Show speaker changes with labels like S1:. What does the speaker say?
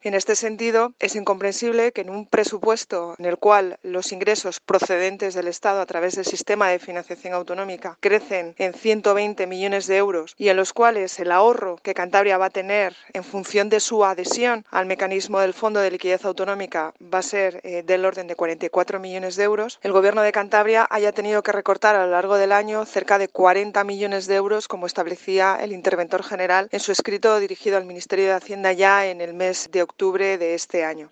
S1: En este sentido, es incomprensible que en un presupuesto en el cual los ingresos procedentes del Estado a través del sistema de financiación autonómica crecen en 120 millones de euros y en los cuales el ahorro que Cantabria va a tener en función de su adhesión al mecanismo del Fondo de Liquidez Autonómica va a ser del orden de 44 millones de euros, el Gobierno de Cantabria haya tenido que recortar a lo largo del año cerca de 40 millones de euros, como establecía el interventor general en su escrito dirigido al Ministerio de Hacienda ya en el mes de octubre de este año.